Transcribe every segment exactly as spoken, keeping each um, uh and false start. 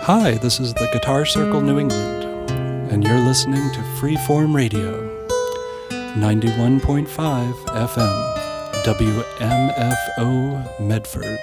Hi, this is the Guitar Circle New England, and you're listening to Freeform Radio, ninety-one point five F M, W M F O Medford.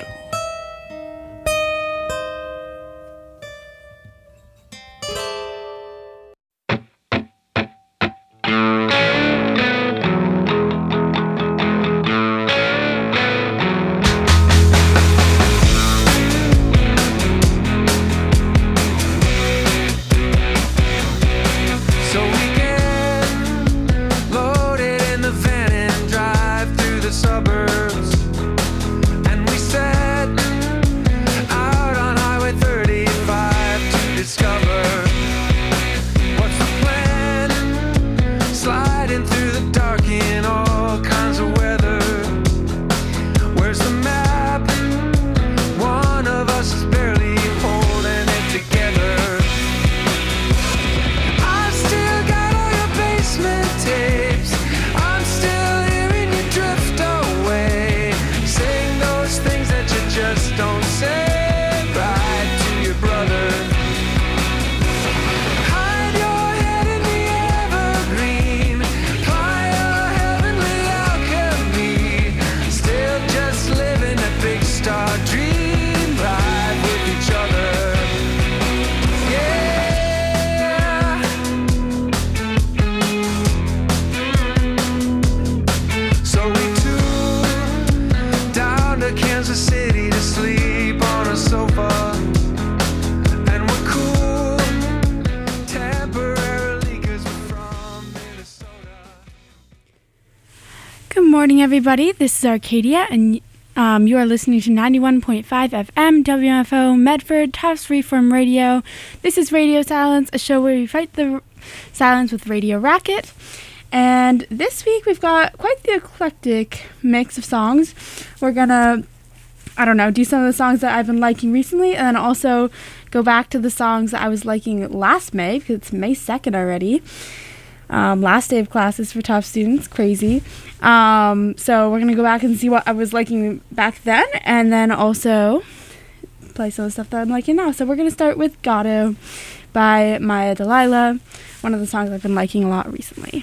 Everybody, this is Arcadia, and um, you are listening to ninety-one point five F M, W M F O Medford, Tufts Freeform Radio. This is Radio Silence, a show where we fight the silence with Radio Racket. And this week we've got quite the eclectic mix of songs. We're gonna, I don't know, do some of the songs that I've been liking recently, and then also go back to the songs that I was liking last May, because it's May second already. Um, last day of classes for Tufts students, crazy. Um, so we're going to go back and see what I was liking back then, and then also play some of the stuff that I'm liking now. So we're going to start with Gato by Maya Delilah, one of the songs I've been liking a lot recently.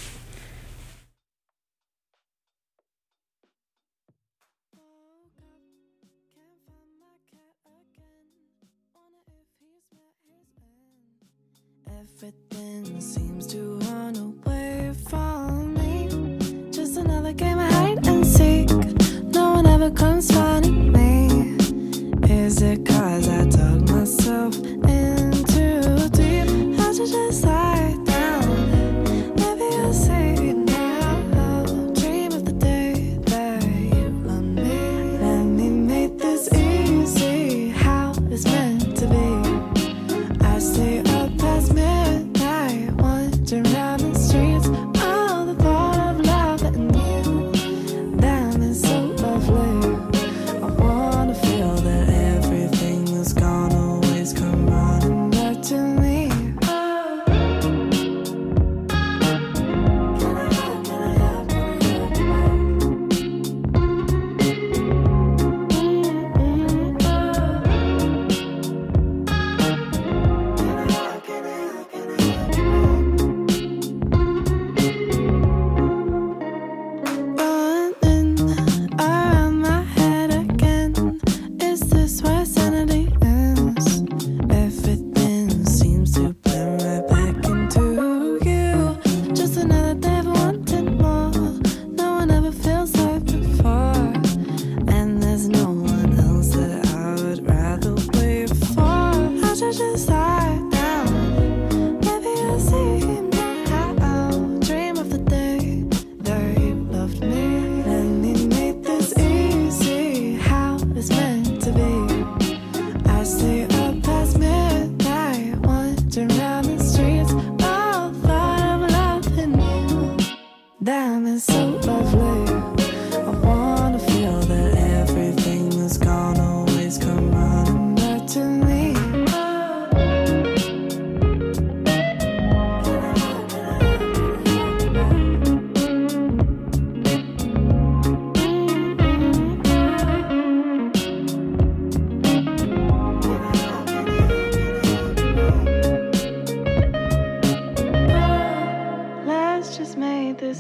Everything seems to run away from me. Just another game of hide and seek. No one ever comes finding me. Is it cause I dug myself in too deep? I should just lie down. Maybe you'll see now. Dream of the day that you love me. Let me make this easy. How it's meant to be. I stay up past midnight, wandering around the streets. All the thought of love and you, damn, it's so lovely. I wanna feel that everything that's gone always come running back to me.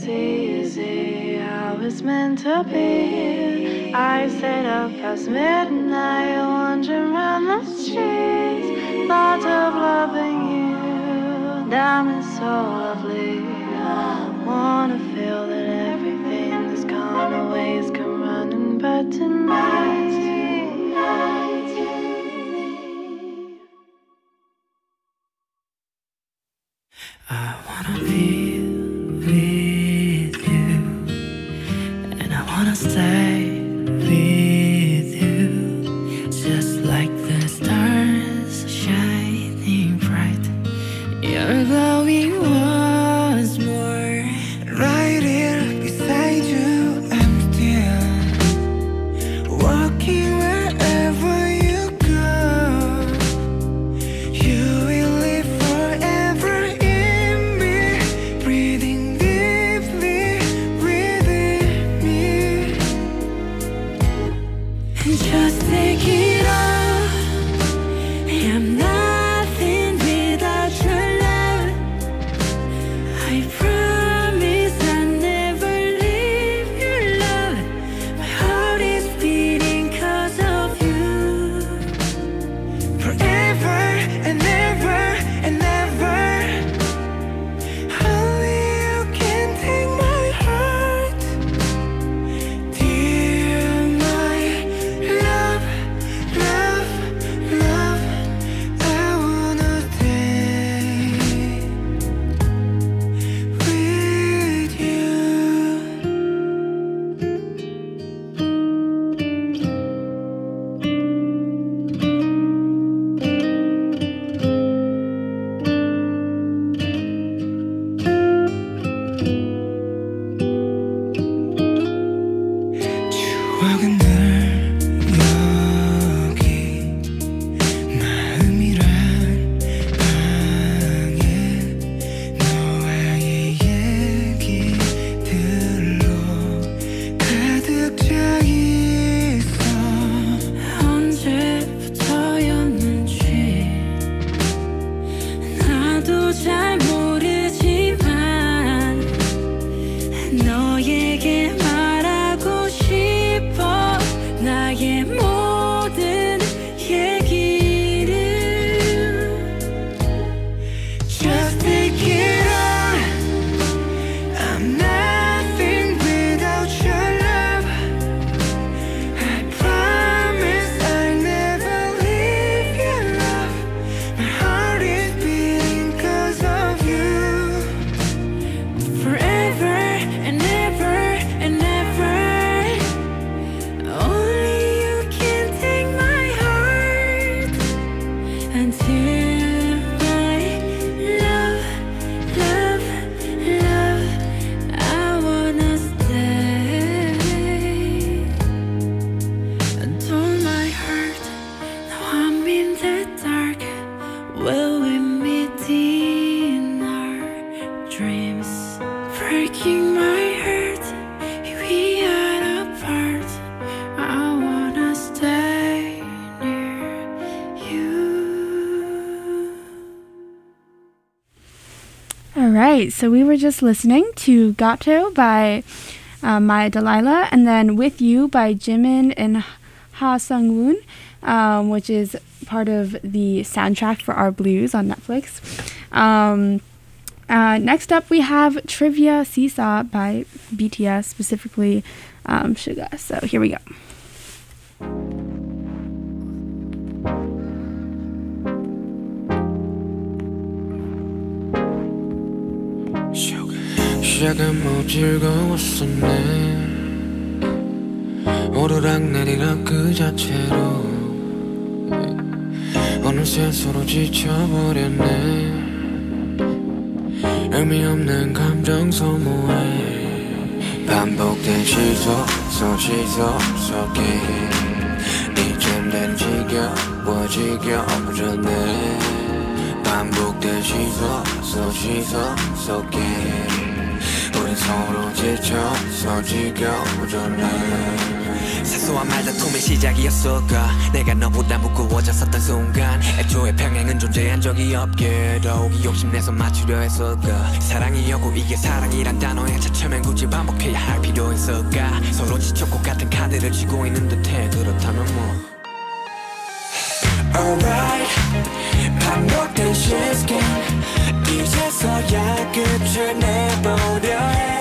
easy, easy, how it's meant to be. I stayed up past midnight, wandering around the streets. Thought of loving you, damn, it's so lovely. I wanna feel that everything that's gone away is come running back tonight. I wanna be with you, and I wanna stay with you, just like the stars shining bright. You're glowing once more, right here beside you. I'm still walking wherever you go. You will live forever. Just take it all. I'm nothing without your love. I promise I'll never leave your love. My heart is beating 'cause of you. Forever and ever and ever. Only you can take my heart. Dear my love, love, love, I wanna stay with you. 추억은 늘 여기 마음이란 방에 너와의 얘기들로 가득 차 있어. 언제부터였는지 나도 잘 모르지만 너에게 말하고 싶어. 나의 모든 얘기를. Just take it all. I'm nothing without your love. I promise I'll never leave your love. My heart is beating 'cause of you. Forever and ever and ever. Only you can take my heart. Until my love, love, love, I wanna stay. Adore my heart. Now I'm in the dark. Will we meet in our dreams? Breaking my heart. We are apart. I wanna stay near you. All right, so we were just listening to Gato by uh, Maya Delilah, and then With You by Jimin and Ha Sung-woon, um, which is part of the soundtrack for Our Blues on Netflix. Um, uh, next up, we have Trivia Seesaw by B T S, specifically um, Suga. So here we go. 시작은 뭐 즐거웠었네. 오르락내리락 그 자체로 어느새 서로 지쳐버렸네. 의미 없는 감정 소모에 반복된 시속 속 시속 속에 이젠 난 지겨워 지겨워졌네. 반복된 시속 속 시속 속에 우린 서로 지쳐서 지겨워졌네. 사소한 말다툼의 시작이었을까. 내가 너보다 무거워졌었던 순간 애초에 평행은 존재한 적이 없게 더욱이 욕심내서 맞추려 했을까. 사랑이었고 이게 사랑이란 단어에 차츰엔 굳이 반복해야 할 필요 있을까. 서로 지쳤고 같은 카드를 쥐고 있는 듯해. 그렇다면 뭐 Alright 반복된 시스템 이제서야 끝을 내보려 해.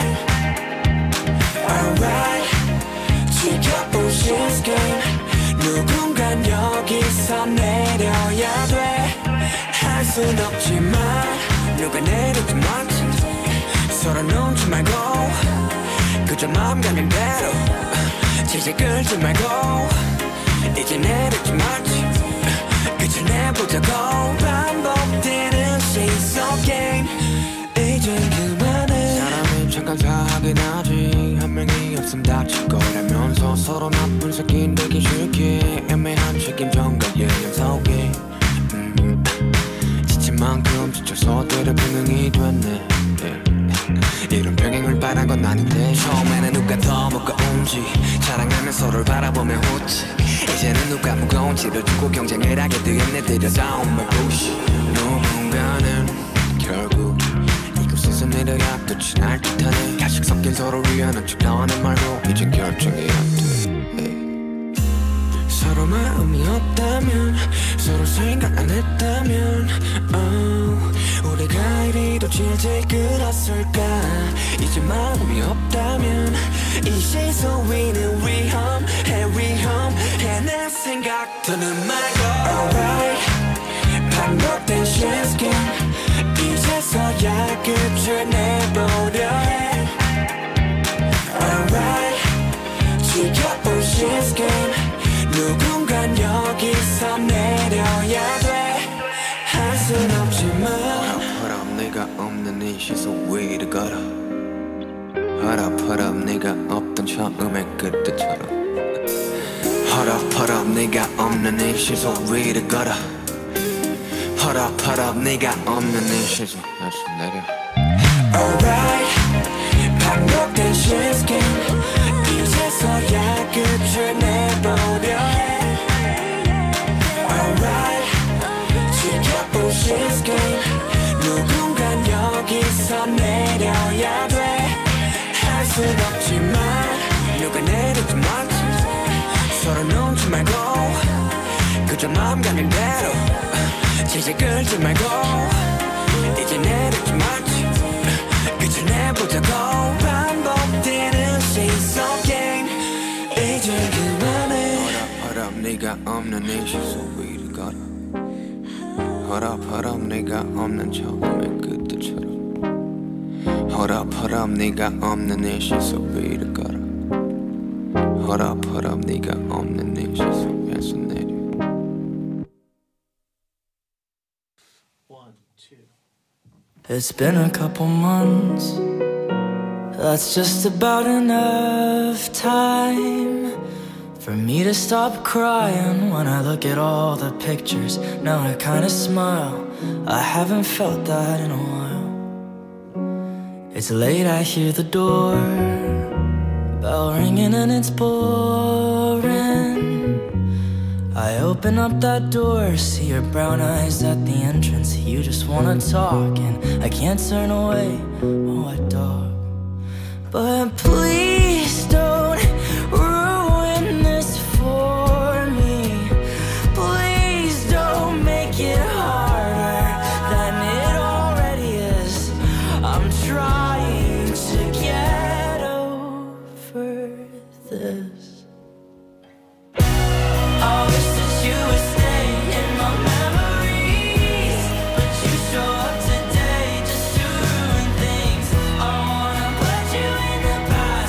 Alright 지켜본 시스템 누군간 여기서 내려야 돼. 할 순 없지만 누가 내리지 말지 서로 눈치 말고 그저 마음 가는 대로 질질 끌지 말고 이제 내리지 말지 끝을 내보자고. 반복되는 시속 게임 이젠 그만해. 사람이 잠깐 사하긴 하지. 한 명이 없음 다칠 거라면서 서로 나쁜 새끼 되기 싫게 애매한 책임전과 예념 속에 음, 지친 만큼 지쳐서 때려 분명히 됐네. 이런 병행을 바란 건 아닌데 처음에는 누가 더 무거운지 자랑하며 서로를 바라보며 웃지. 이제는 누가 무거운지를 두고 경쟁을 하게 되었네. 들여다온 말부시. 누군가는 결국 이곳에서 내려야 끝이 날 듯하네. 가식 섞인 서로 위하는 척 나와는 말고 이젠 결정이 안 돼. 서로 마음이 없다면 서로 생각 안 했다면 oh, 우리가 이리도 질질 끌었을까. 이제 마음이 없다면 이 시선 위는 위험해 위험해. 내 생각 더는 말고 Alright 반복된 시스템 이제서야 끝을 내보려 해. Alright 지켜본 시스템 누군간 여기서 내려야 돼. 할 순 없지만 허락 내가 없는 이 시선 위를 걸어. 허락 허락 내가 없던 처음의 그때처럼. 허락 허락 내가 없는 이 시선 위를 걸어. 허락 허락 내가 없는 이 시선 다시 내려. Alright 반복된 시스템 이제서야 끝을 내보려 해. Alright 지켜본 시스템 누군간 여기서 내려야 돼. 할 순 없지만 누가 내리지 말지 서로 눈치 말고 그저 마음 가는 대로 질질 끌지 말고 이제 내리지 말지 끝을 내보자고. 반복되는 시선 게임 이제 그만해. 허락 허락 네가 없는 이 시선 위를 걸어. 허락 허락 네가 없는 처음의 그때처럼. 허락 허락 네가 없는 이 시선 위를 걸어. 허락 허락 네가 없는 이 시선 위에서 내려. It's been a couple months. That's just about enough time for me to stop crying when I look at all the pictures. Now I kinda smile. I haven't felt that in a while. It's late, I hear the door bell ringing and it's boring. I open up that door, see your brown eyes at the entrance. You just wanna talk and I can't turn away. Oh, what dog? But please don't ruin this for me. Please don't make it harder than it already is. I'm trying to get over this. I wish that you would stay in my memories, but you show up today just to ruin things. I wanna put you in the past.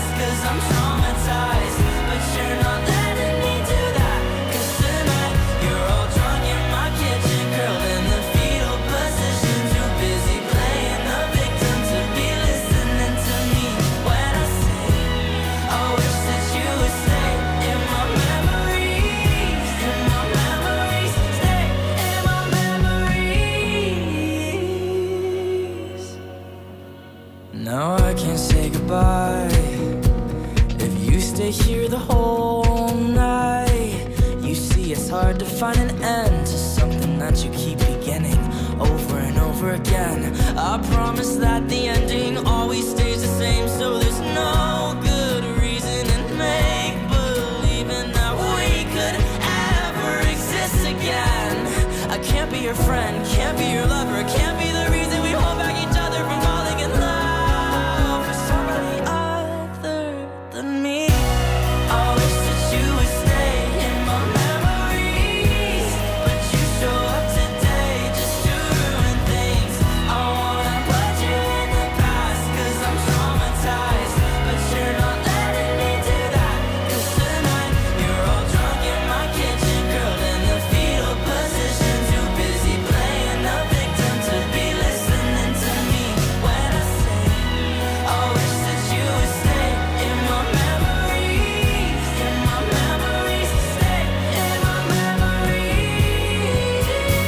why. If you stay here the whole night, you see it's hard to find an end to something that you keep beginning over and over again. I promise that the ending always stays the same, so there's no good reason in make believing that we could ever exist again. I can't be your friend, can't be your lover, can't be the reason we hold back each other from falling in love with somebody other than me. I wish that you would stay in my memories, but you show up today just to ruin things. I wanna put you in the past cause I'm traumatized, but you're not letting me do that. Cause tonight you're all drunk in my kitchen, curled in the fetal position, too busy playing the victim to be listening to me when I say I wish that you would stay in my memories, in my memories, stay in my memories.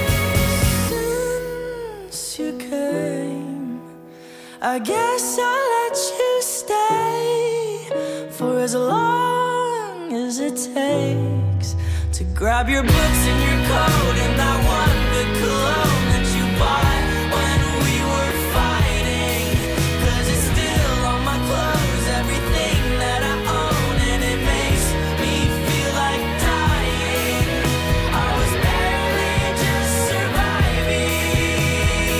Since you came, I guess I'll let you stay for as long as it takes to grab your books and your coat and that one good cologne that you bought when we were fighting. Cause it's still on my clothes, everything that I own, and it makes me feel like dying. I was barely just surviving.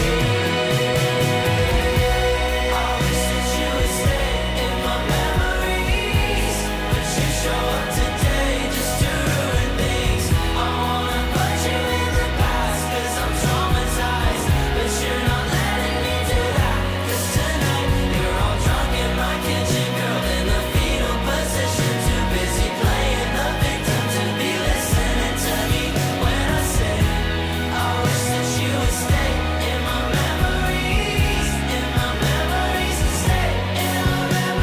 I wish that you would stay in my memories, but you show up today just to ruin things. I wanna put you in the past cause I'm traumatized, but you're not letting me do that. Cause tonight you're all drunk in my kitchen, curled in the fetal position, too busy playing the victim to be listening to me when I say I wish that you would stay in my memories, in my memories, stay in my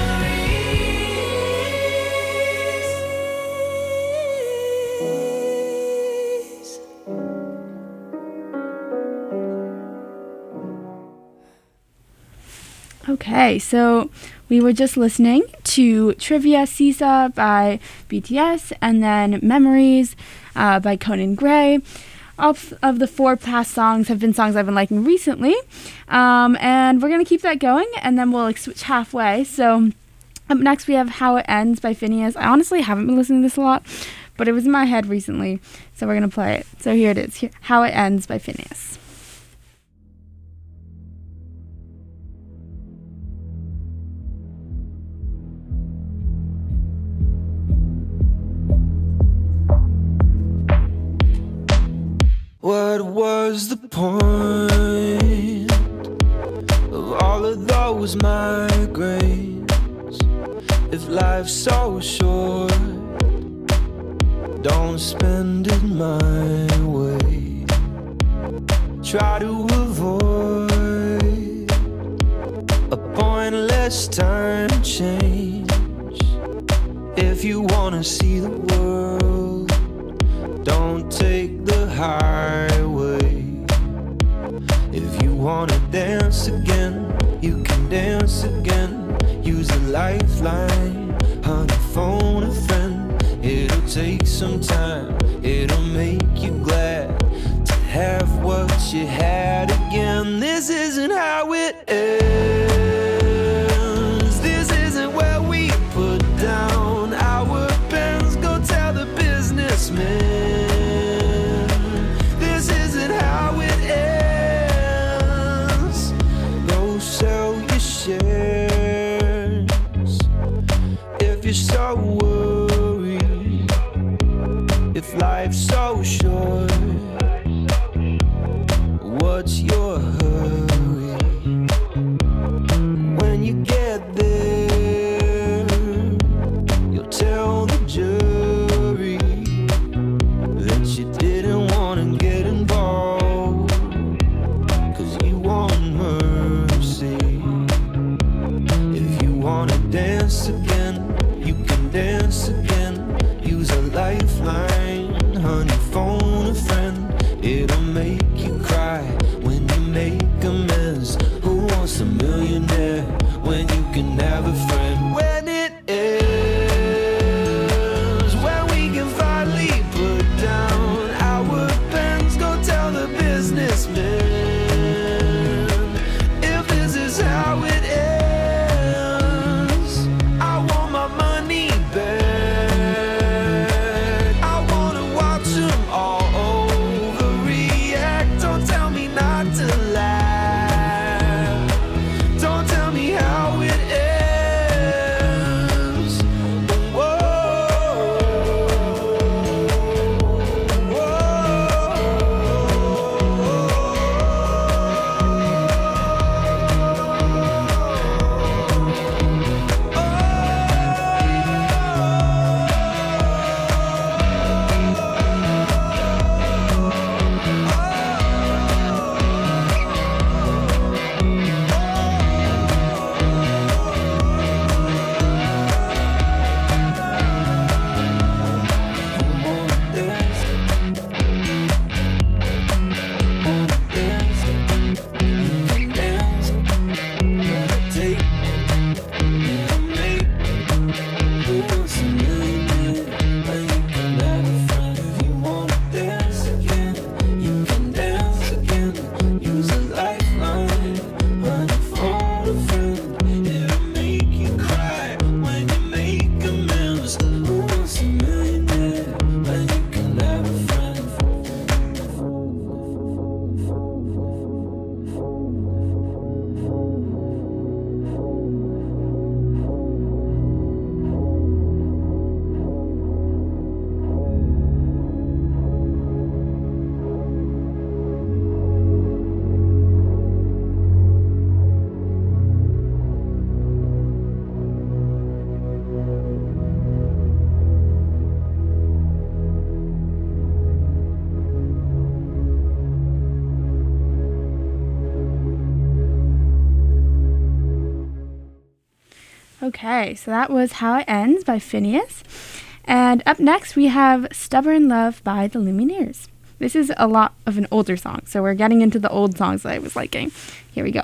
memories. Okay, so we were just listening to Trivia Seesaw by B T S and then Memories uh, by Conan Gray. All of the four past songs have been songs I've been liking recently, um, and we're going to keep that going, and then we'll like, switch halfway. So up next we have How It Ends by Phineas. I honestly haven't been listening to this a lot, but it was in my head recently, so we're going to play it. So here it is, here, How It Ends by Phineas. What was the point of all of those migraines? If life's so short, don't spend it my way. Try to avoid a pointless time change. If you wanna see the world, don't take the highway. If you wanna dance again, you can dance again. Use a lifeline, honey, phone a friend. It'll take some time, it'll make you glad to have what you had again. This isn't how it ends. This isn't where we put down our pens. Go tell the businessmen. This isn't how it ends. Go sell your shares if you're so worried. If life's so short, what's your hurry? When you get there, you'll tell the jury that you didn't want to get involved, 'cause you want mercy. If you want to dance again, you can dance again. Use a lifeline, honey, phone a friend. It'll make you cry when you make amends. Who wants a millionaire when you can have a Okay, so that was How It Ends by Phineas. And up next we have Stubborn Love by the Lumineers. This is a lot of an older song, so we're getting into the old songs that I was liking. Here we go.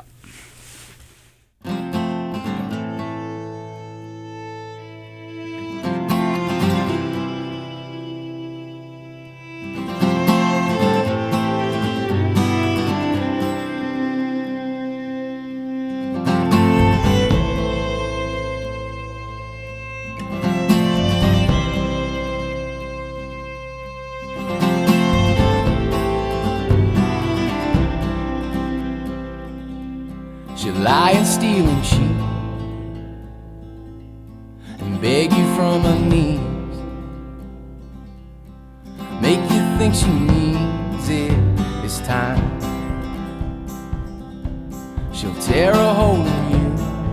She'll lie and steal and cheat and beg you from her knees, make you think she needs it this time. She'll tear a hole in you,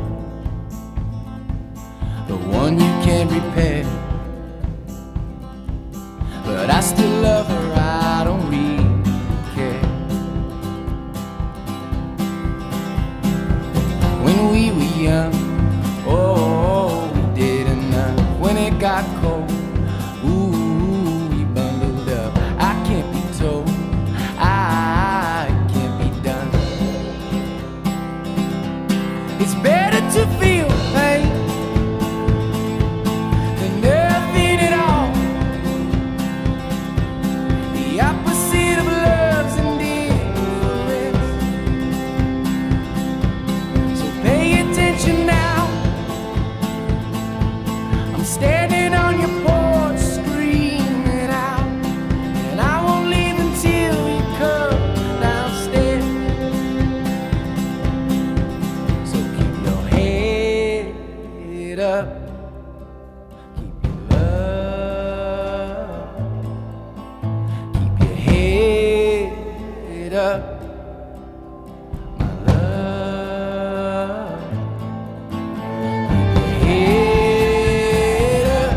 the one you can't repair. But I still love her, I don't really care. When we were young, oh, we did enough. When it got cold, ooh, we bundled up. I can't be told, I can't be done. It's better to feel pain than nothing at all. The opposite of love's indifference. So pay attention now. I'm standing on your porch screaming out, and I won't leave until you come downstairs. So keep your head up, keep your love, keep your head up, my love. Keep your head up,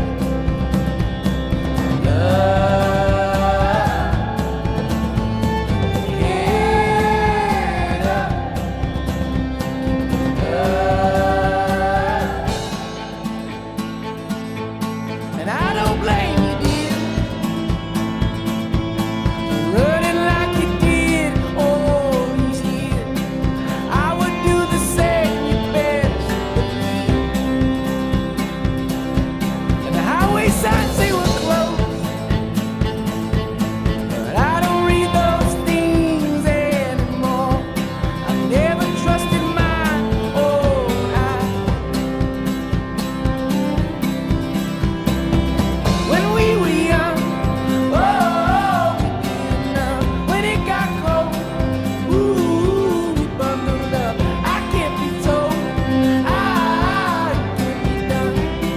my love. Keep your head up, keep your love. And I don't blame you, dear, for running like you did all these years. I would do the same, you best believe. And the highway signs say we're closed, but I don't read those things anymore. I never trusted my own eyes. When we were young, oh, we did enough. When it got cold, ooh, we bundled up. I can't be told, I can't be done.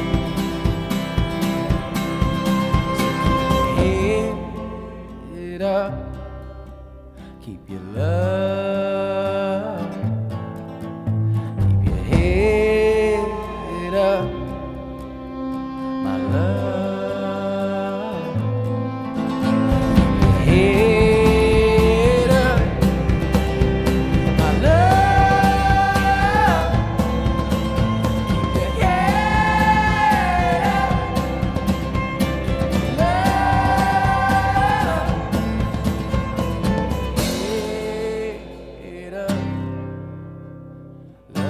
So keep your head up, keep your love, keep your head up, my love. Keep your head up, my love. Keep your head up, love. Head up, love.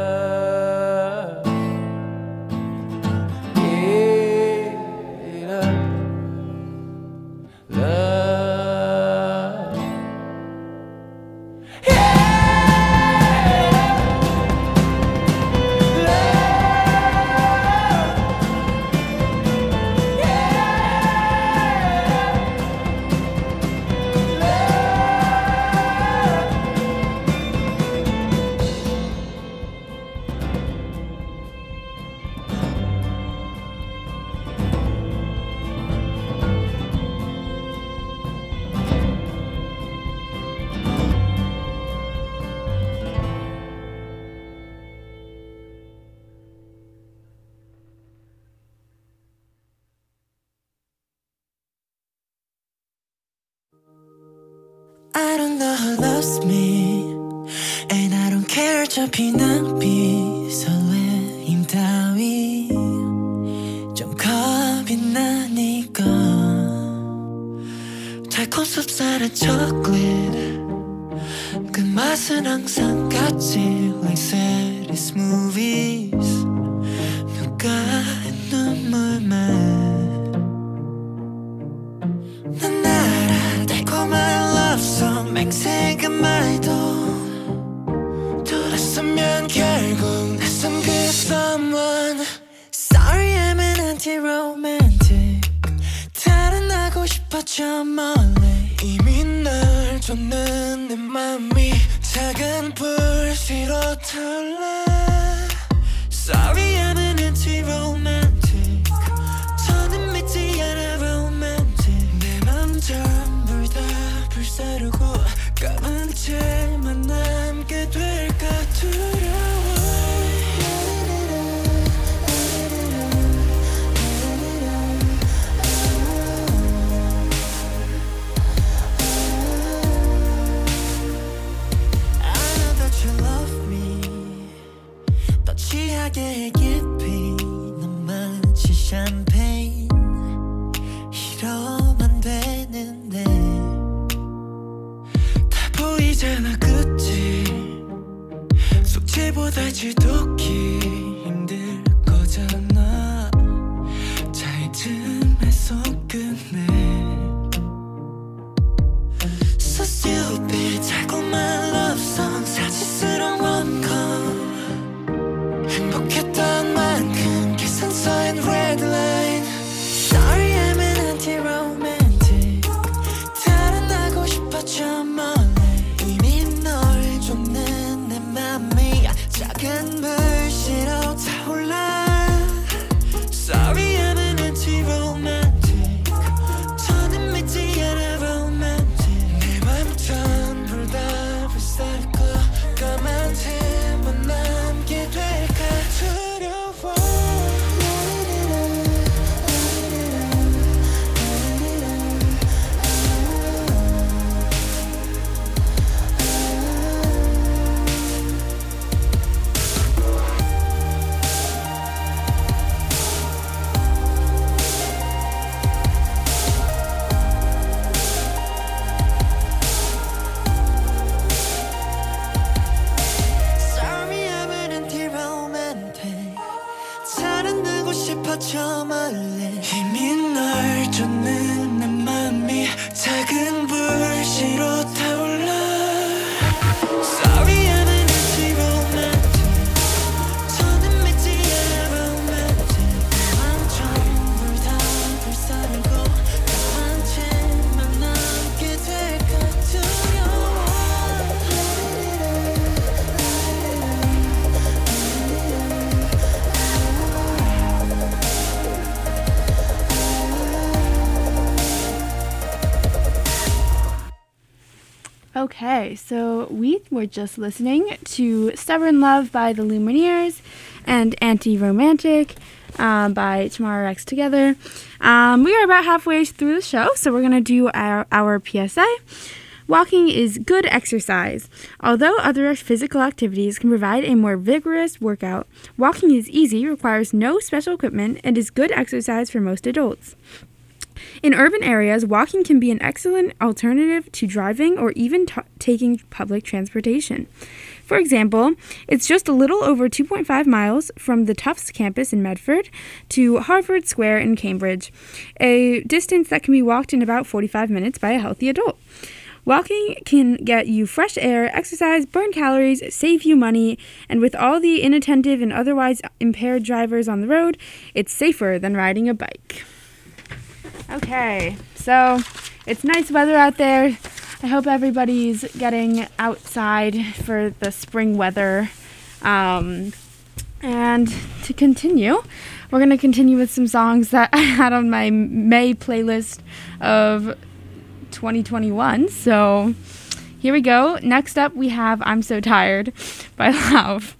Head up, love. Head I don't know who loves me, and I don't care. 어차피 난 비 설레임 다 달콤 쌉쌀한 초콜릿 그 맛은 항상 같지 Like city movies 누가의 눈물만 난 알아 달콤한 love song 맹세가 말도 돌았으면 결국 낯선 그 someone Sorry I'm an anti-romantic 달아나고 싶어 저 멀리 이미 널 줬는 내 맘이 작은 불씨로 타올라 Sorry I'm an anti-romantic 저는 믿지 않아 romantic 내 맘 전부 다 불사르고 까만 채만 남게 될까 두려워 취하게 깊이 넌 마치 샴페인 이러면 되는데 다 보이잖아 그치 숙제보다 지독히 힘들 거잖아 잘 틈에서 끝내 So stupid 달콤한 love song 사치스러운 rom-com 행복했던 만큼 계산서엔 red line Sorry I'm an anti-romantic 달아나고 싶어 저 멀리 이미 널 줬는 내 맘이 작은 불씨로 타올라 Sorry I'm an anti-romantic 저는 믿지 않아 romantic 내 맘 전부 다 불살고 까만 틈만 남게 될까 두려워 Sorry I'm an anti-romantic 사랑하고 싶어 저 멀리 이미 널 줬는 내 맘이 작은 불씨로 타올라 Sorry I'm an anti-romantic 저는 믿지 않아 romantic 내 맘 전부 다 불사르고 까만 채만 남게 될까 두려워 Okay, so we were just listening to Stubborn Love by the Lumineers and Anti-Romantic uh, by Tomorrow X Together. Um, we are about halfway through the show, so we're going to do our, our P S A. Walking is good exercise. Although other physical activities can provide a more vigorous workout, walking is easy, requires no special equipment, and is good exercise for most adults. In urban areas, walking can be an excellent alternative to driving or even t- taking public transportation. For example, it's just a little over two point five miles from the Tufts campus in Medford to Harvard Square in Cambridge, a distance that can be walked in about forty-five minutes by a healthy adult. Walking can get you fresh air, exercise, burn calories, save you money, and with all the inattentive and otherwise impaired drivers on the road, it's safer than riding a bike. Okay, so it's nice weather out there. I hope everybody's getting outside for the spring weather. Um, and to continue, we're going to continue with some songs that I had on my May playlist of twenty twenty-one. So here we go. Next up, we have I'm So Tired by Lauv.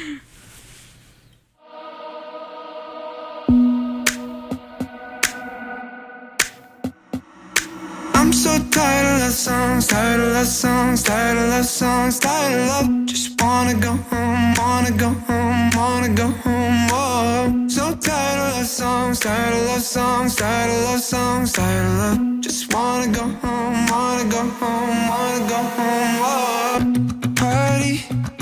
I'm so tired of love songs, tired of love songs, tired of love songs, tired of love. Just wanna go home, wanna go home, wanna go home, whoa. So tired of love songs, tired of love songs, tired of love songs, tired of love. Just wanna go home, wanna go home, wanna go home. Whoa. Party,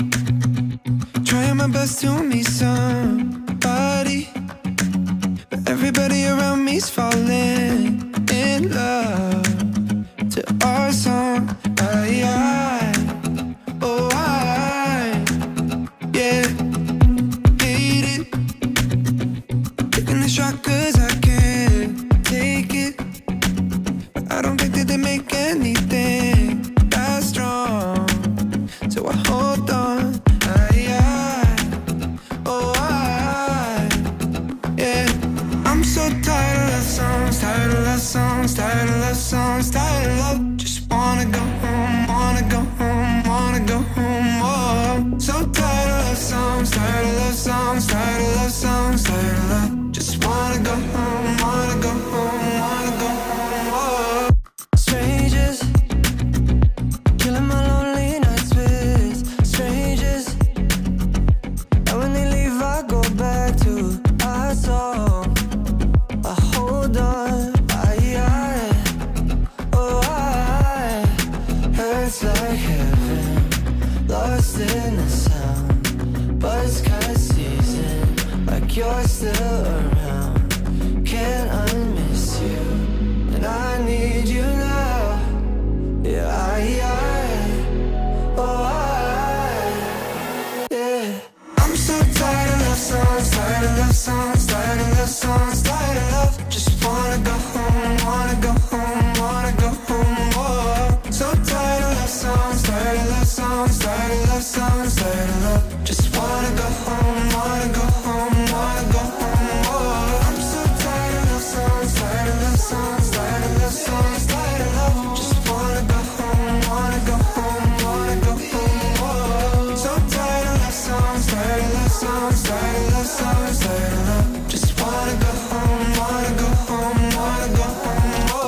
trying my best to meet somebody, but everybody around me's falling in love to our song. I, I, oh I, yeah, hate it. Taking the shot 'cause I can't take it, but I don't think that they make anything that strong, so I hold on. I, I, oh I, yeah. I'm so tired of love songs, tired of love songs, tired of love songs, tired of love. Just wanna go home, wanna go home, wanna go home. Oh, so tired of love songs, tired of love songs, tired of love songs, tired of love. Just wanna go home, wanna go home, wanna go home. Oh, strangers, killing my lonely nights with strangers, and when they leave I go back to our song. I hold on, I, I, oh I, hurts like heaven, lost in the sound, buzz cut season, like you're still around. Can't unmiss you, and I need you now. Yeah, I, I, oh I, yeah. I'm so tired of love songs, tired of love songs, tired of love songs, tired of love. Just wanna go home, wanna go home, wanna go home. Oh, so tired of love songs, tired of love songs, tired of love songs, tired of love. Just wanna go home, wanna go home, wanna go home. Oh, I'm so tired of love songs, tired of love songs, tired of love songs, tired of love. Just wanna go home, wanna go home, wanna go home. Oh, so tired of love songs, tired of love songs, tired of love songs, tired of love. Just wanna go home, wanna go home, wanna go home. Oh.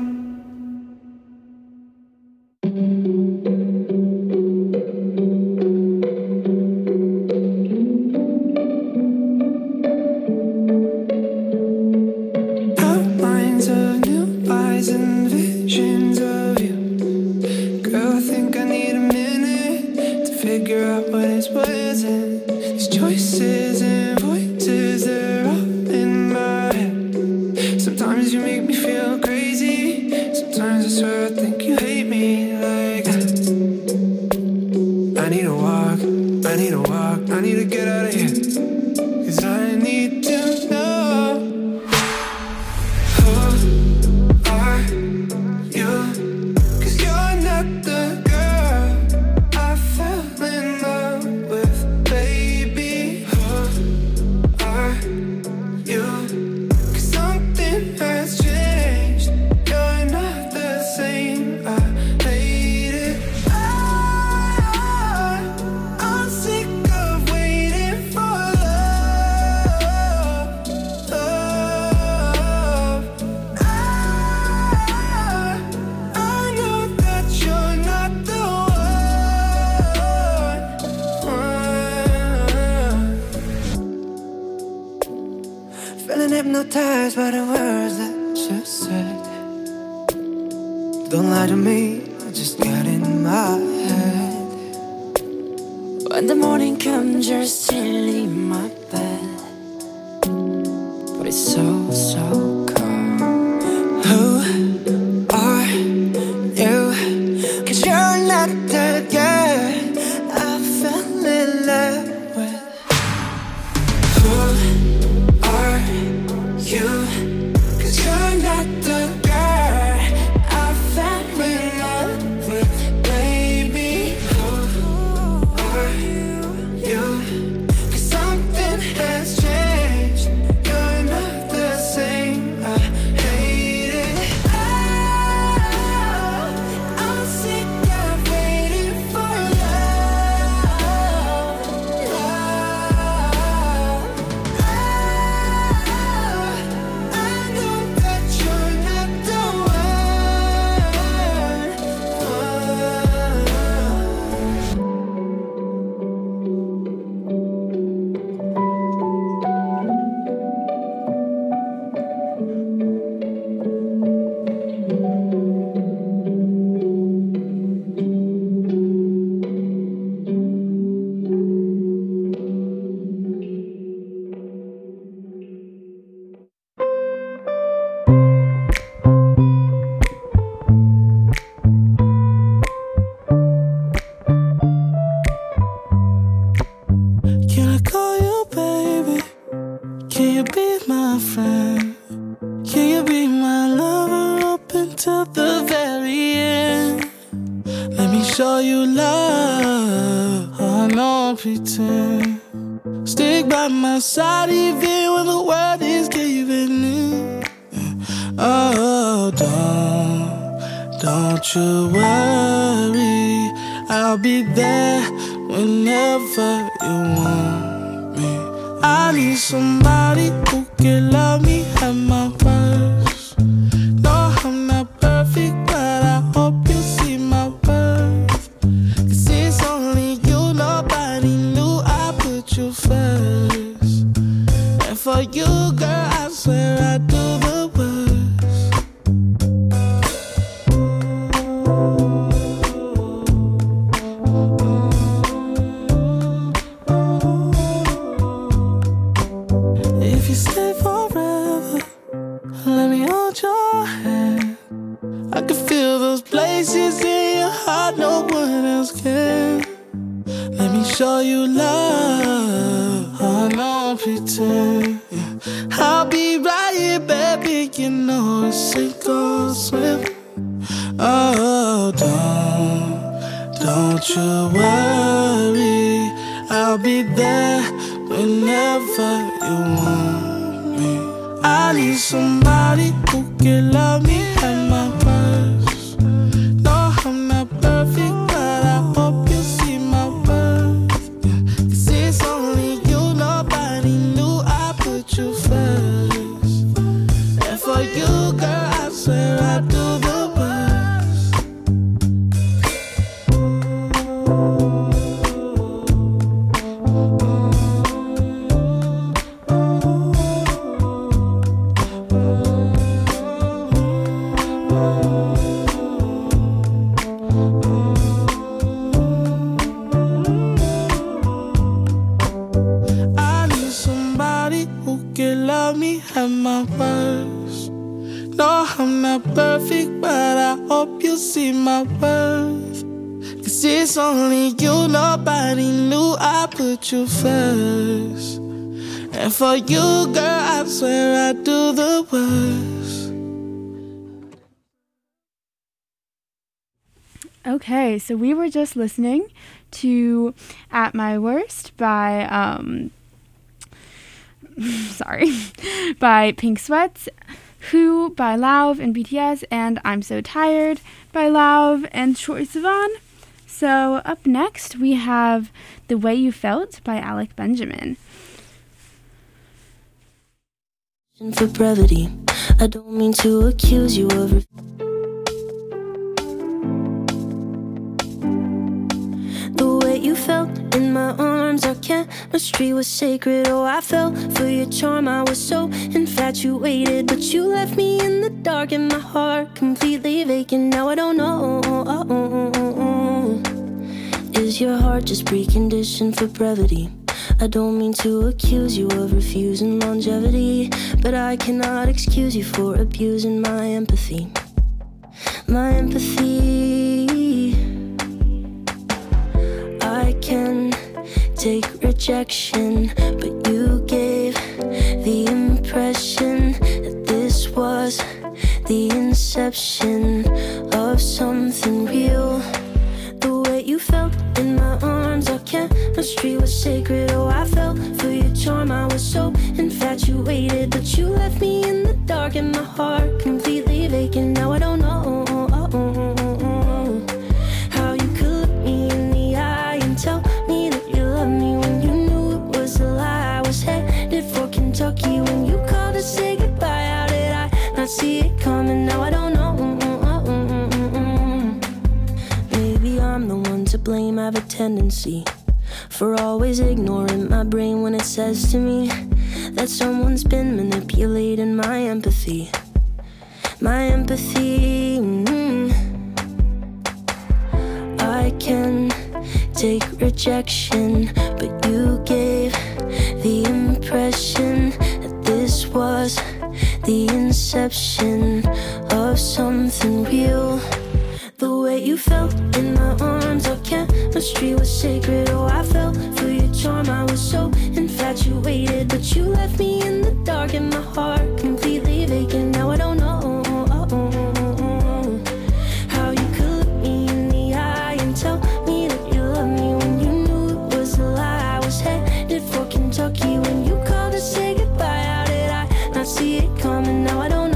Outlines of new lies and visions of you. Girl, I think I need a minute to figure out what is what isn't. These choices and voices, they're all in my head. Sometimes you make me feel crazy, sometimes I swear I think you hate me like that. I need a walk, I need a walk, I need to get out of here, 'cause I need to know who are you, 'cause you're not the girl I fell in love with, baby. Who are you? 'Cause something has changed, you're not the same, I hate it. I, I'm sick of waiting for love, love. I, I know that you're not the one. Feeling hypnotized by the words that you said. Don't lie to me, I just got in my head. When the morning comes, you're still in my bed, but it's so, so cold. Who are you? 'Cause you're not the girl I fell in love with. Who are you? 'Cause you're not the girl I fell in love with, baby. Who are you? 'Cause something has changed, you're not the same, Can you be my friend? Can you be my lover up until the very end? Let me show you love. Oh, no pretend. Stick by my side even when the world is giving in. Oh, don't, don't you worry. I'll be there whenever you want me. I need somebody who can love me at my worst. No, I'm not perfect, but I hope you see my worth. Cause it's only you, nobody knew I put you first. And for you, girl, I swear I do the worst. If you stay forever, let me hold your hand. I can feel those places in your heart no one else can. Let me show you love. Oh, no pretend. Yeah. I'll be right here, baby. You know it's sink or swim. Oh, don't, don't you worry. I'll be there whenever you want me. I need somebody who can love me at my worst. No, I'm not perfect, but I hope you see my worth. Yeah. Cause it's only you, nobody knew I put you first. And for you, girl, I swear I do the worst. I need somebody who can love me at my worst. No, I'm not perfect, but I hope you see my worth. Cause it's only you, nobody knew I put you first. And for you, girl, I swear I do the worst. Okay, so we were just listening to At My Worst by, um, sorry, by Pink Sweats, Who by Lauv and B T S, and I'm So Tired by Lauv and Troye Sivan. So up next, we have The Way You Felt by Alec Benjamin. For brevity, I don't mean to accuse you of re- the way you felt in my arms, our chemistry was sacred. Oh, I fell for your charm, I was so infatuated, but you left me in the dark and my heart completely vacant. Now I don't know, is your heart just preconditioned for brevity? I don't mean to accuse you of refusing longevity, but I cannot excuse you for abusing my empathy. My empathy. I can take rejection, but you gave the impression that this was the inception of something real. The way you felt in my arms, our chemistry was sacred. Oh, I fell for your charm, I was so infatuated, but you left me in the dark and my heart completely vacant. Now I don't know how you could look me in the eye and tell me that you love me when you knew it was a lie. I was headed for Kentucky when you called to say goodbye. How did I not see it coming? Now I don't know. I'm the one to blame. I have a tendency for always ignoring my brain when it says to me that someone's been manipulating my empathy. My empathy. Mm-hmm. I can take rejection, but you gave the impression that this was the inception of something real. The way you felt in my arms, our chemistry was sacred. Oh, I fell for your charm, I was so infatuated, but you left me in the dark and my heart completely vacant. Now I don't know how you could look me in the eye and tell me that you love me when you knew it was a lie. I was headed for Kentucky when you called to say goodbye. How did I not see it coming? Now I don't know.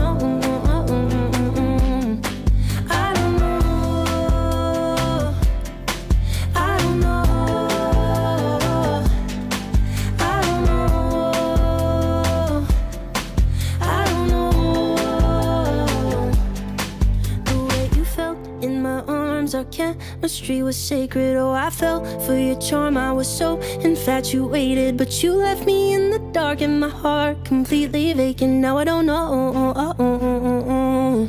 Our chemistry was sacred. Oh, I fell for your charm, I was so infatuated, but you left me in the dark and my heart completely vacant. Now I don't know.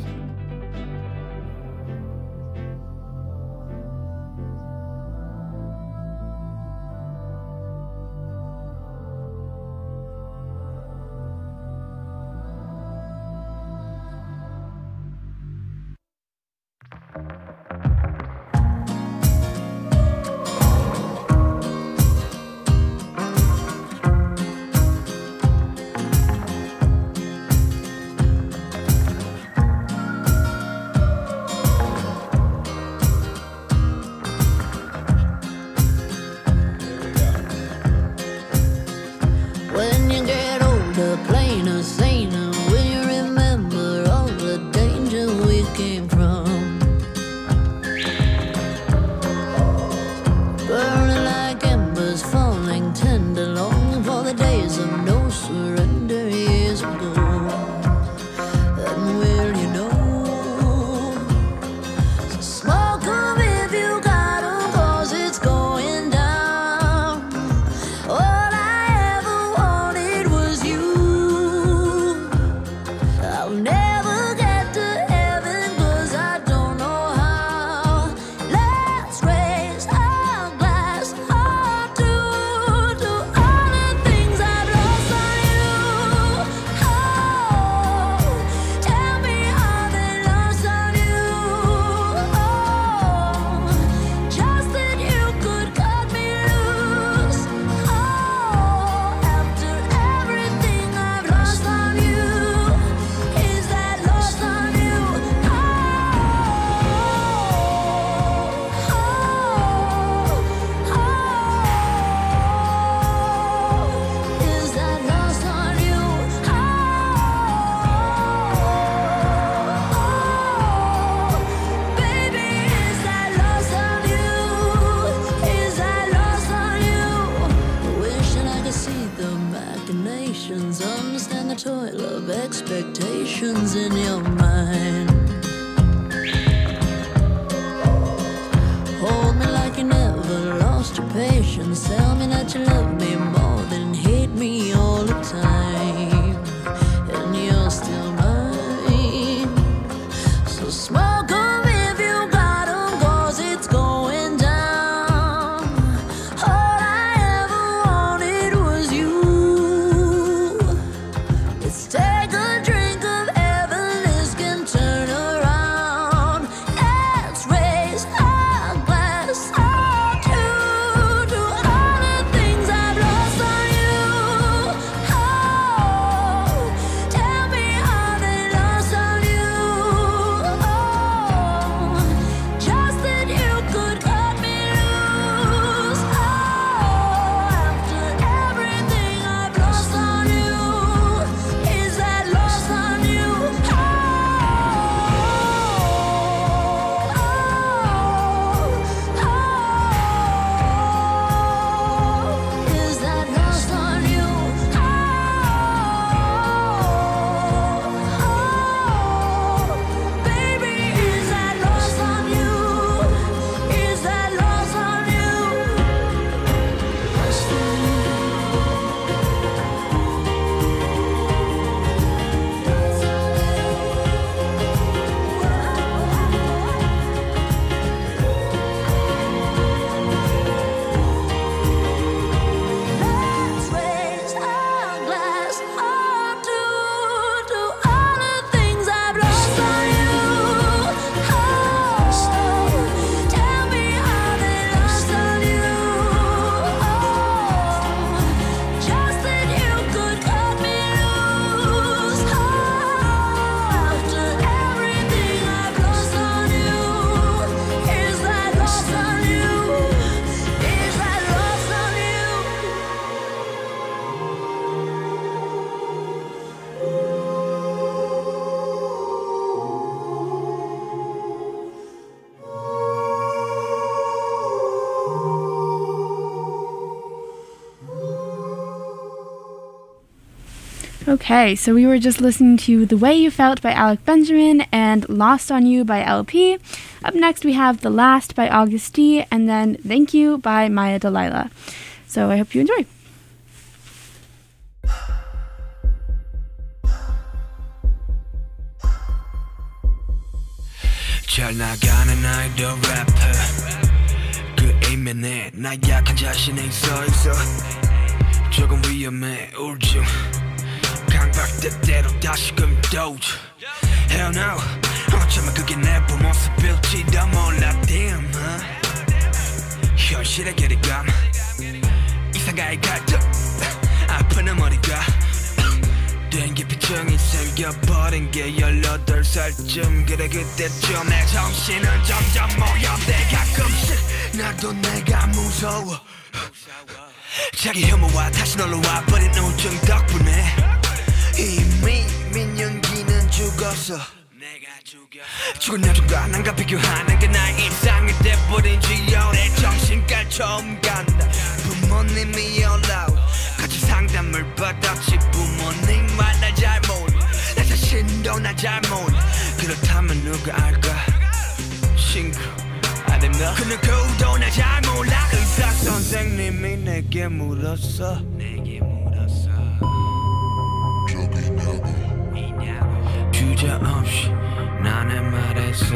Expectations in your mind. Hold me like you never lost your patience. Tell me that you love me more than hate me all the time. And you're still mine. So smoke 'em if you got 'em, 'cause it's going down. All I ever wanted was you. Let's take a drink of heaven, this can turn around. Let's raise our glass all to, to all the things I've lost. Okay, so we were just listening to The Way You Felt by Alec Benjamin and Lost on You by L P. Up next we have The Last by August D, and then Thank You by Maya Delilah. So I hope you enjoy. 잘 나가는 아이돌 래퍼 그 이면에 나 약한 자신이 서있어 조금 위험해 우울증 강박대대로 다시금 도주 Hell no 어쩌면 그게 내 부모습일지도 몰라 damn huh? 현실의 괴리감 이상가의 갈등 아픈 머리가 된기피증이 생겨버린 게 열여덟 살쯤 그래 그때쯤 내 정신은 점점 모여대 가끔씩 나도 내가 무서워 자기 혐오와 다시 놀러 와버린 우울증 덕분에 이미 민연기는 죽었어 죽은 여전과 난가 비교하는 게 나의 일상이 돼버린 지 오래 정신과 처음 간다 부모님이 연락 같이 상담을 받았지 부모님과 나 잘 몰라 나 자신도 나 잘 몰라 그렇다면 누가 알까 친구 I don't know 그 누구도 나 잘 몰라 의사 선생님이 내게 물었어 내게 물었어 저기 있냐고 주저없이 나는 말했어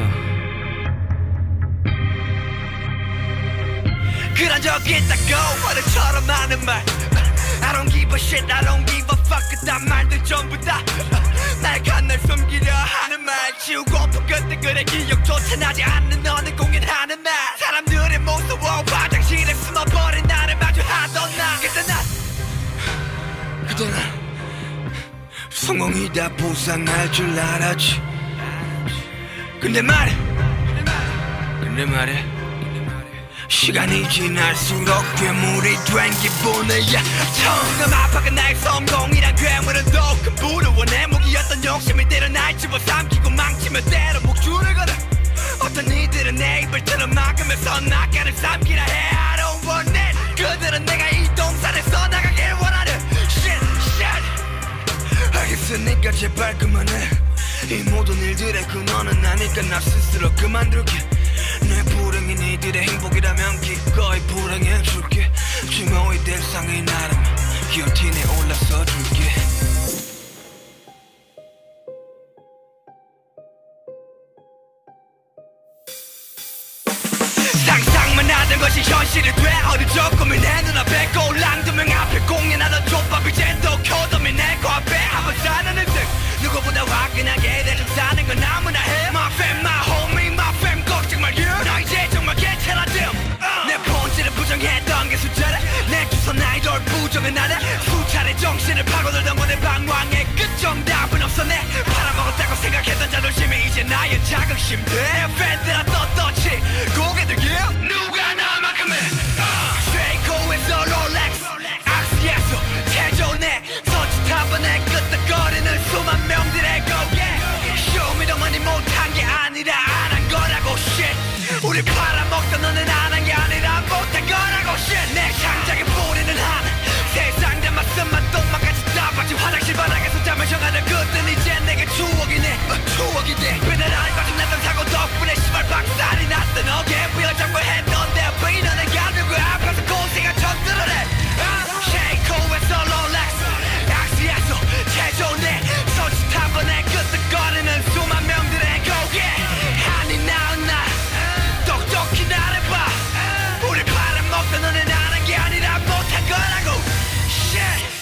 그런 적 있다고 어른처럼 하는 말 I don't give a shit, I don't give a fuck 그딴 말들 전부 다 날 간날 숨기려 하는 말 지우고픈 그때 그래 기억조차 나지 않는 너는 공연하는 날 사람들의 무서워 화장실에 숨어버린 나를 마주하던 나 그때 난 그때 난 성공이다 보상할 줄 알았지 근데 말해 근데 말해 시간이 지날수록 괴물이 된 기분이야 처음 아파가 나의 성공이란 괴물은 더 큰 부러워 내 무기였던 욕심이 때려 날 집어삼키고 망치며 때려 목줄을 걸어 어떤 이들은 내 입을 틀어 막으면서 낙가를 삼키라 해 I don't want it 그들은 내가 이 동산에서 나가길 원하는 Shit shit 알겠으니까 제발 그만해 이 모든 일들의 근원은 나니까 나 스스로 그만둘게 내 불행이 니들의 행복이라면 기꺼이 불행해줄게 증오이 될 상의 나름 기어틴에 올라서 줄게 상상만 하던 것이 현실이 돼 어느 조금이 내 눈앞에 꼴랑 두 명 앞에 공연하던 족밥 이젠 또 코덤이 내 코앞에 한번 사는 듯 누구보다 화끈하게 대충 사는 건 아무나 해 My fam, my homie, my fam 걱정 말게 나 이제 정말 괜찮아 dim 내 본질을 부정했던 게 숫자라 내 주선 아이돌 부정은 나다 수차례 정신을 파고들던 건내 방황의 끝 정답은 없어 내 팔아먹었다고 생각했던 자존심이 이제 나의 자긍심 내 팬들아 떳떳이 고개 들게 누가 나만큼은 세이코에서 롤렉스 악스에서 체조내 서치타번에 끄떡거리는 수만 명들의 고개 쇼미더머니 못한 게 아니라 안 한 거라고 shit 우리 팔아먹던 너는 안 한 게 아니라 못한 거라고 shit 내 창작에 뿌리는 하나 세상 다 맞선만 똥만까지 다 박힌 화장실 바닥에서 잠을 정하는 그땐 이제 내게 추억이네 어, 추억이 돼 배달 안에 빠져나던 사고 덕분에 시발 박살이 났던 어깨 위를 잡고 했던 내 앞에 너네 가지고 앞에서 고생한 척들을 해 쉐이코에서 롤렉스 악스에서 체조내 서치타번에 끄떡거리는 수만 명들의 고개 한이 나은 나 똑똑히 나를 봐 우리 팔아먹던 너네 안 한 게 아니라 못한 거라고 Shit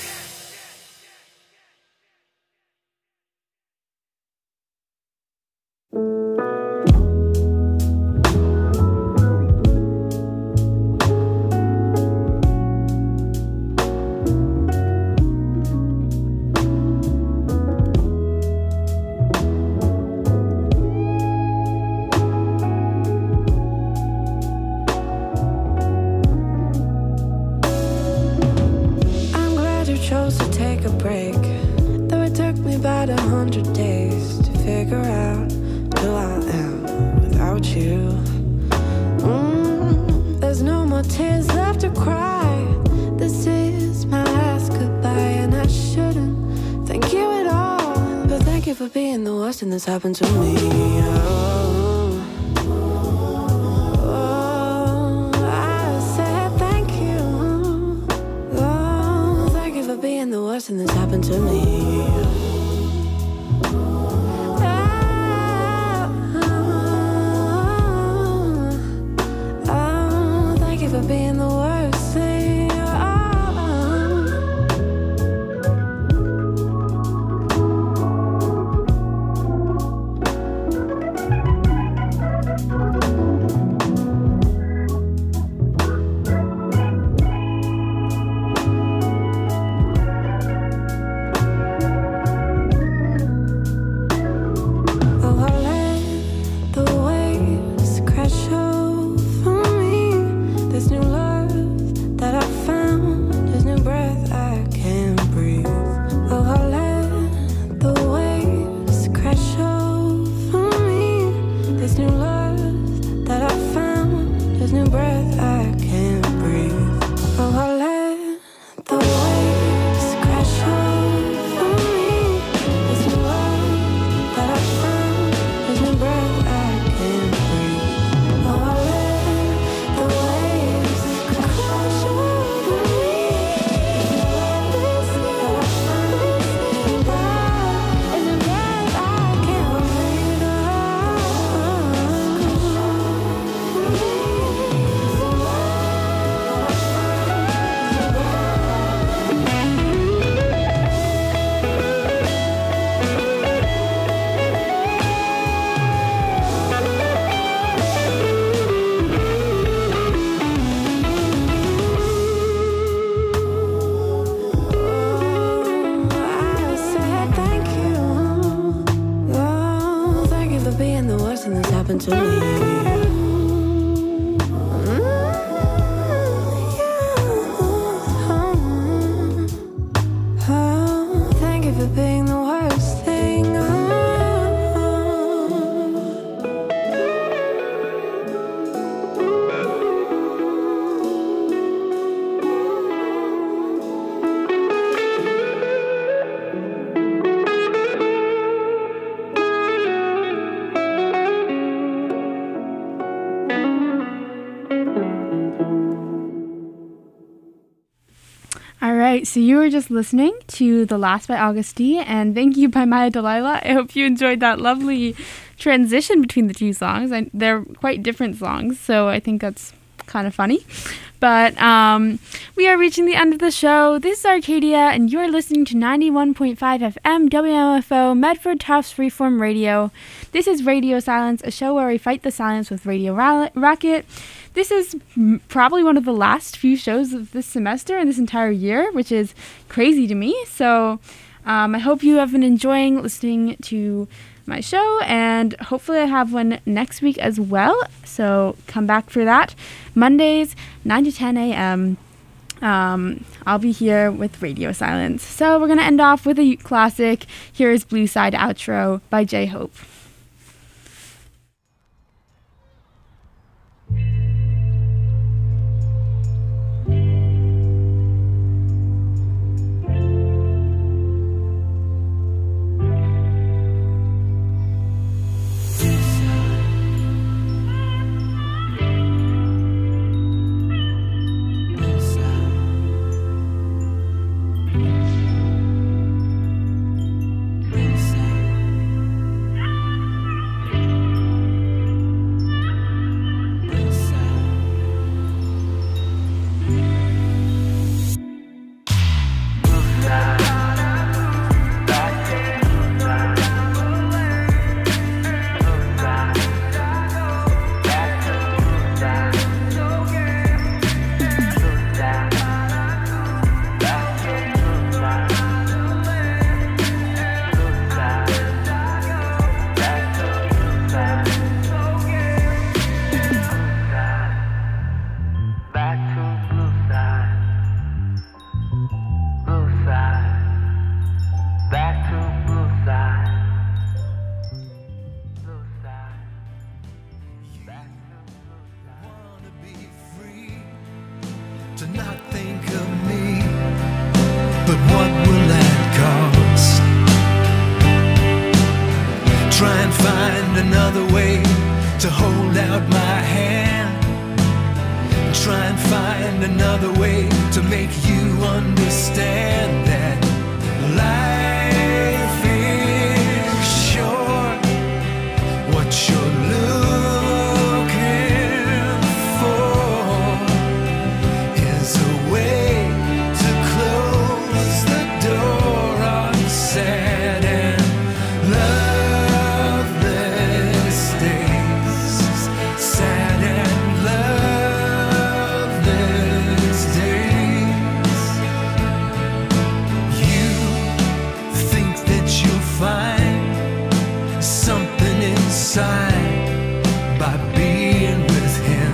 Tears left to cry. This is my last goodbye, and I shouldn't think you for being the worst thing that's happened to me. Oh, oh, I said thank you. Oh, thank you for being the worst thing that's happened to me. For being the worst thing. Oh, I let the waves crash over me. This new love that I found, this new breath I can't breathe. Oh, I let the waves crash over me. This new love that I found, this new breath I can't breathe. Oh, I let the waves crash over me. This new love that I found, this new breath I can't breathe. Oh, I let the waves crash over me. This new love that I found, this new breath I can't breathe. I said thank you. Oh, thank you for being the worst thing that's happened to me. Oh, thank you for being the worst thing. All right, so you were just listening to The Last by August D, and Thank You by Maya Delilah. I hope you enjoyed that lovely transition between the two songs. I, they're quite different songs, so I think that's kind of funny. But um, we are reaching the end of the show. This is Arcadia, and you're listening to ninety-one point five F M W M F O Medford Tufts Freeform Radio. This is Radio Silence, a show where we fight the silence with Radio Ra- Racket. This is m- probably one of the last few shows of this semester and this entire year, which is crazy to me. So um, I hope you have been enjoying listening to my show, and hopefully I have one next week as well. So come back for that. Mondays, nine to ten a.m. Um, I'll be here with Radio Silence. So we're going to end off with a classic. Here is Blue Side Outro by J-Hope. Inside. to hold out my hand, try and find another way to make you understand that life is short. What you're looking for is a way to close the door on sad and loveless days. Sad and loveless days. You think that you'll find something inside by being with him.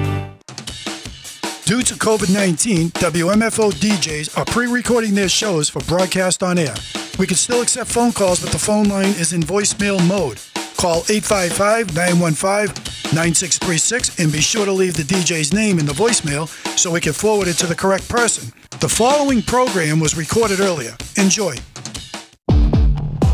Due to COVID nineteen, W M F O D Js are pre-recording their shows for broadcast on air. We can still accept phone calls, but the phone line is in voicemail mode. Call eight five five, nine one five, nine six three six and be sure to leave the D J's name in the voicemail so we can forward it to the correct person. The following program was recorded earlier. Enjoy.